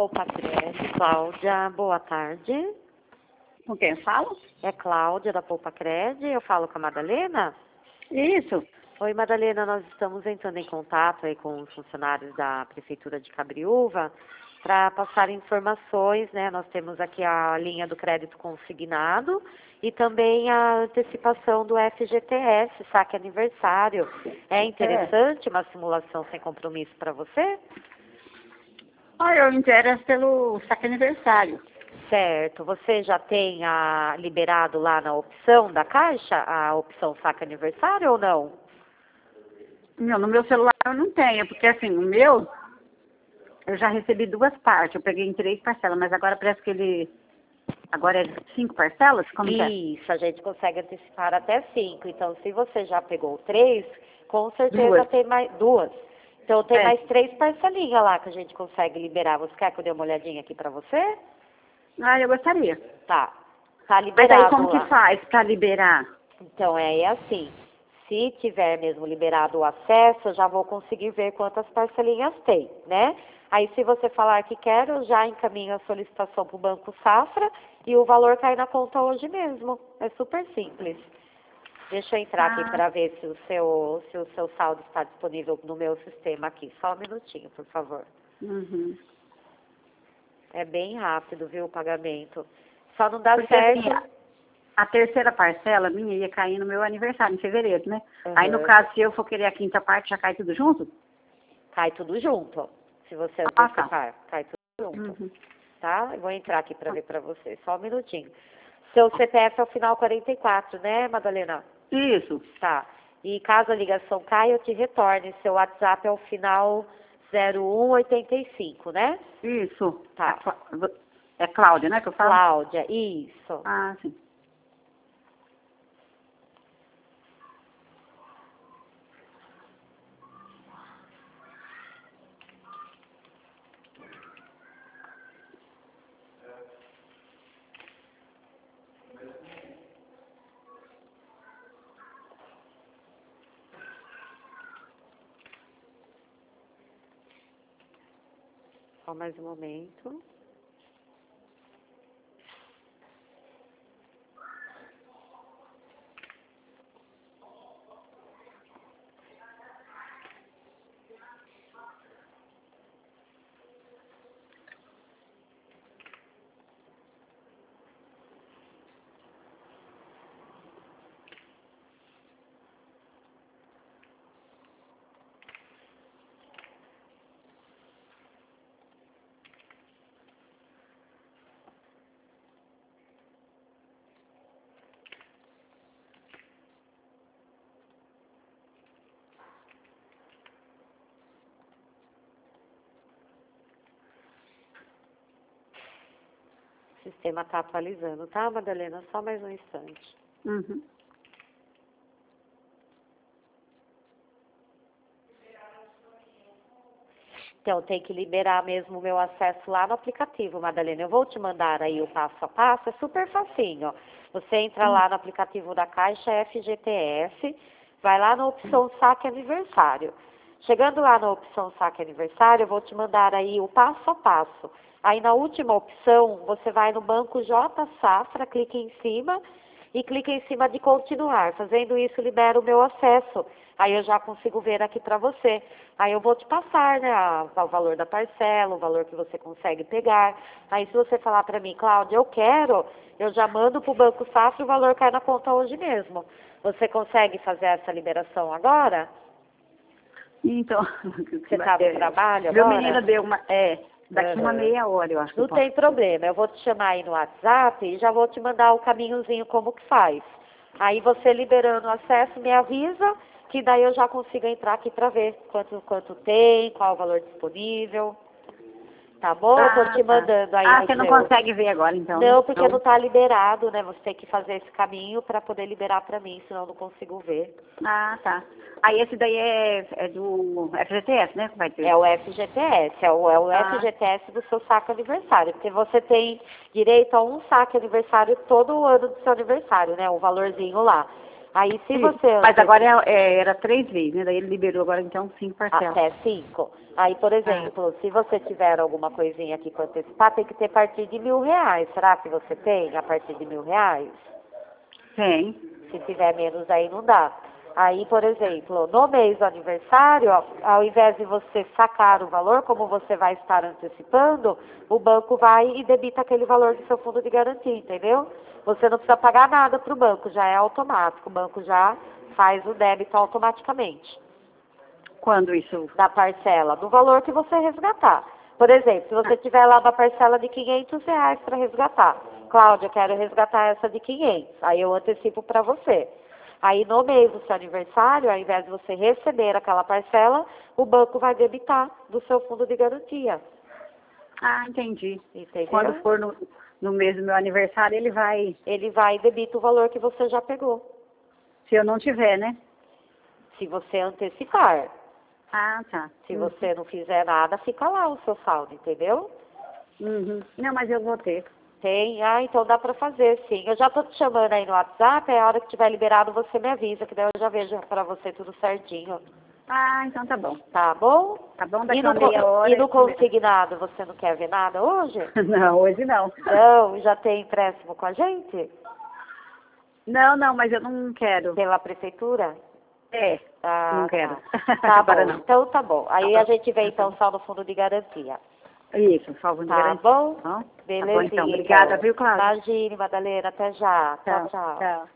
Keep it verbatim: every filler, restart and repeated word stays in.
Poupa Cred, Cláudia, boa tarde. Com quem eu falo? É Cláudia da Poupa Cred, eu falo com a Madalena? Isso. Oi, Madalena, nós estamos entrando em contato aí com os funcionários da Prefeitura de Cabriúva para passar informações, né? Nós temos aqui a linha do crédito consignado e também a antecipação do F G T S, saque aniversário. É interessante uma simulação sem compromisso para você? Ah, eu me interesso pelo saque aniversário. Certo. Você já tem a, liberado lá na opção da Caixa, a opção saque aniversário ou não? Não, no meu celular eu não tenho, porque assim, o meu, eu já recebi duas partes. Eu peguei em três parcelas, mas agora parece que ele... Agora é cinco parcelas? Como que é? Isso, a gente consegue antecipar até cinco. Então, se você já pegou três, com certeza Duas. tem mais duas. Então, tem É. mais três parcelinhas lá que a gente consegue liberar. Você quer que eu dê uma olhadinha aqui pra você? Ah, eu gostaria. Tá. Tá Mas liberado aí como lá. que faz pra liberar? Então, é assim. Se tiver mesmo liberado o acesso, eu já vou conseguir ver quantas parcelinhas tem, né? Aí, se você falar que quer, eu já encaminho a solicitação para o Banco Safra e o valor cai na conta hoje mesmo. É super simples. Deixa eu entrar aqui Ah. para ver se o, seu, se o seu saldo está disponível no meu sistema aqui. Só um minutinho, por favor. Uhum. É bem rápido, viu, o pagamento. Só não dá Porque certo... assim, a, a terceira parcela minha ia cair no meu aniversário, em fevereiro, né? Uhum. Aí no caso, se eu for querer a quinta parte, já cai tudo junto? Cai tudo junto. Se você Ah, tá. antecipar, cai tudo junto. Uhum. Tá? Eu vou entrar aqui para ver para você. Só um minutinho. Seu C P F é o final quarenta e quatro, né, Madalena? Isso. Tá. E caso a ligação caia, eu te retorne. Seu WhatsApp é o final zero um oitenta e cinco, né? Isso. Tá. É, Clá- é Cláudia, né, que eu falo? Cláudia, isso. Ah, sim. Só mais um momento. O sistema está atualizando, tá, Madalena? Só mais um instante. Uhum. Então, tem que liberar mesmo o meu acesso lá no aplicativo, Madalena. Eu vou te mandar aí o passo a passo, é super facinho. Você entra lá no aplicativo da Caixa F G T S, vai lá na opção saque aniversário. Chegando lá na opção saque aniversário, eu vou te mandar aí o passo a passo. Aí na última opção, você vai no banco J Safra, clica em cima e clica em cima de continuar. Fazendo isso, libera o meu acesso. Aí eu já consigo ver aqui para você. Aí eu vou te passar, né, a, o valor da parcela, o valor que você consegue pegar. Aí se você falar para mim, Cláudia, eu quero, eu já mando para o Banco Safra e o valor cai na conta hoje mesmo. Você consegue fazer essa liberação agora? Então, Você está no trabalho meu agora? menino deu uma... É, daqui uma Uhum. meia hora, eu acho que Não eu posso. tem problema, eu vou te chamar aí no WhatsApp e já vou te mandar o caminhozinho como que faz. Aí você liberando o acesso me avisa, que daí eu já consigo entrar aqui para ver quanto, quanto tem, qual o valor disponível. Tá bom? Eu tô Ah, te tá. mandando aí Ah, no você não seu... consegue ver agora, então, né? Não, porque não tá liberado, né? Você tem que fazer esse caminho para poder liberar para mim, senão eu não consigo ver. Ah, tá. Aí esse daí é, é do F G T S, né? Que vai ter. É o F G T S, é o, é o Ah. F G T S do seu saque aniversário, porque você tem direito a um saque aniversário todo ano do seu aniversário, né? O valorzinho lá. Aí se Sim, você... mas anteci- agora é, é, era três vezes, né? Daí ele liberou agora então cinco parcelas. Até cinco. Aí, por exemplo, se você tiver alguma coisinha aqui para antecipar, tem que ter a partir de mil reais. Será que você tem a partir de mil reais? Tem. Se tiver menos aí não dá. Aí, por exemplo, no mês do aniversário, ó, ao invés de você sacar o valor, como você vai estar antecipando, o banco vai e debita aquele valor do seu fundo de garantia, entendeu? Você não precisa pagar nada para o banco, já é automático. O banco já faz o débito automaticamente Quando isso? da parcela, do valor que você resgatar. Por exemplo, se você tiver lá uma parcela de quinhentos reais para resgatar. Cláudia, eu quero resgatar essa de quinhentos. Aí eu antecipo para você. Aí no mês do seu aniversário, ao invés de você receber aquela parcela, o banco vai debitar do seu fundo de garantia. Ah, entendi. Entendeu? Quando for no, no mês do meu aniversário, ele vai... Ele vai e debita o valor que você já pegou. Se eu não tiver, né? Se você antecipar. Ah, tá. Se Uhum. você não fizer nada, fica lá o seu saldo, entendeu? Uhum. Não, mas eu vou ter. Tem? Ah, então dá pra fazer, sim. Eu já tô te chamando aí no WhatsApp, é a hora que tiver liberado você me avisa, que daí eu já vejo pra você tudo certinho. Ah, então tá bom. Tá bom? Tá bom, daqui E no, uma meia co- hora... e no eu te vejo. consignado, você não quer ver nada hoje? Não, hoje não. Não, já tem empréstimo com a gente? Não, não, mas eu não quero. Pela prefeitura? É, Ah, não quero. Tá, tá Agora bom. não. Então tá bom. Aí Tá a bom. gente vê então só no fundo de garantia. Isso, salvo de Tá garantia. bom? Tá bom, Belezinha. então. Obrigada, viu, Cláudia? Imagine, Madalena. Até já. Tchau, Tchau, tchau. tchau.